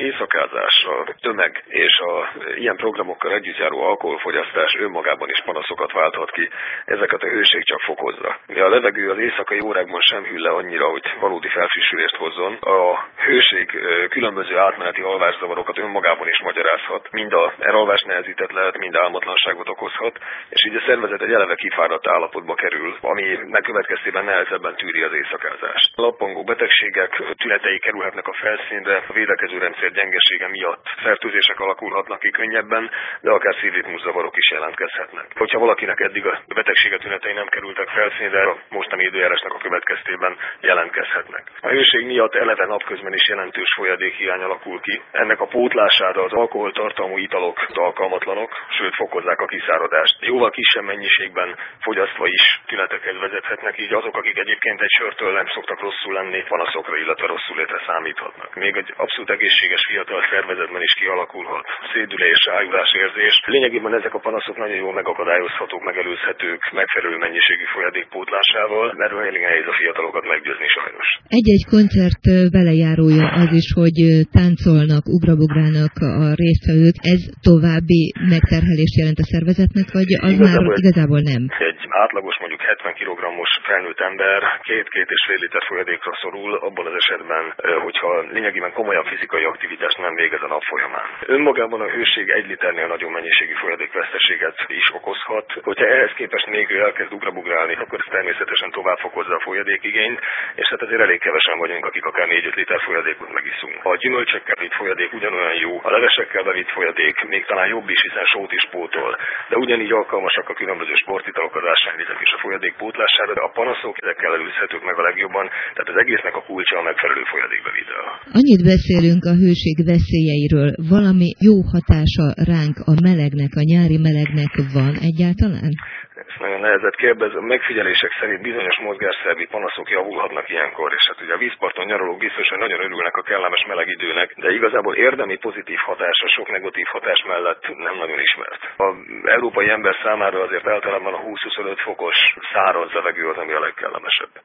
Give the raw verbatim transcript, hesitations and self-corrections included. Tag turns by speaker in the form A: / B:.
A: éjszakázás, a tömeg és a ilyen programokkal együtt járó alkoholfogyasztás önmagában is panaszokat válthat ki, ezeket a hőség csak fokozza. A levegő az éjszakai órákban sem hűl le annyira, hogy valódi felfrissülést hozzon. A hőség különböző átmeneti alvászavarokat önmagában is magyarázhat, mind a elalvás nehezített lehet, mind álmatlanságot okozhat, és így a szervezet egy eleve kifáradt állapotba kerül, aminek következtében nehezebben tűri az éjszakázást. A lappangó betegségek tünetei kerülhetnek a felszínre, a védekezőrendszer gyengesége miatt fertőzések alakulhatnak ki könnyebben, de akár szívritmuszavarok is jelentkezhetnek. Hogyha valakinek eddig a betegsége tünetei nem kerültek felszínre, a mostani időjárásnak a következtében jelentkezhetnek. A hőség miatt eleve napközben is jelentős folyadékhiány alakul ki. Ennek a pótlására az alkoholtartalmú italok alkalmatlanok, sőt fokozzák a kiszáradást. Jóval kisebb mennyiségben fogyasztva is tünetekhez vezethetnek, így azok, akik egyébként egy sörtől nem szoktak rosszul lenni, panaszokra, illetve rosszul létre számíthatnak. Még egy abszolút egészséges fiatal szervezetben is kialakulhat szédülés, ájulás érzés. Lényegében ezek a panaszok nagyon jól megakadályozhatók, megelőzhetők megfelelő mennyiségű folyadék pótlásával, mert elég nehéz a fiatalokat meggyőzni sajnos.
B: Egy-egy koncert velejárója az is, hogy táncolnak, ugrabugrálnak a résztvevők. Ez további megterhelést jelent a szervezetnek, vagy az igazából, már igazából nem?
A: Egy átlagos, mondjuk hetven kilogrammos felnőtt ember két-két és fél liter folyadékra szorul, abban az esetben, hogyha lényegében komolyabb fizikai aktivitást nem végez a nap folyamán. Önmagában a hőség egy liternél nagyobb mennyiségű folyadékveszteséget is okozhat. Hogyha ehhez képest még ő elkezd ugrabugrálni, akkor ez természetesen tovább fokozza a folyadékigényt, és hát azért elég kevesen vagyunk, akik akár négy-öt liter folyadékot megiszunk. A gyümölcsökkel vitt folyadék ugyanolyan jó, a levesekkel bevitt folyadék még talán jobb is, hiszen sót is pótol, de ugyanígy alkalmasak a különböző sportitalok, az ásványvizek és a folyadék pótlására, de a panaszok ezekkel előzhetők meg a legjobban, tehát az egésznek a kulcsa a megfelelő folyadékbevitel.
B: Annyit beszélünk a hőség veszélyeiről, valami jó hatása ránk a melegnek, a nyári melegnek van egyáltalán?
A: Ez nagyon nehezet kérdez. A megfigyelések szerint bizonyos mozgásszervi panaszok javulhatnak ilyenkor, és hát ugye a vízparton nyaralók biztos, hogy nagyon örülnek a kellemes meleg időnek, de igazából érdemi pozitív hatása sok negatív hatás mellett nem nagyon ismert. Az európai ember számára azért általában a húsz-huszonöt fokos száraz levegő az, ami a legkellemesebb.